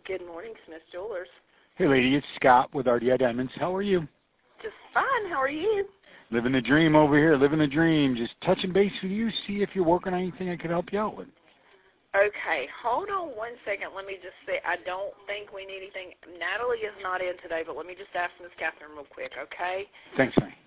Good morning, Smith Jewelers. Hey, lady, it's Scott with RDI Diamonds. How are you? Just fine. How are you? Living the dream over here, living the dream. Just touching base with you, see if you're working on anything I could help you out with. Okay, hold on 1 second. Let me just say, I don't think we need anything. Natalie is not in today, but let me just ask Miss Catherine real quick, okay? Thanks, honey.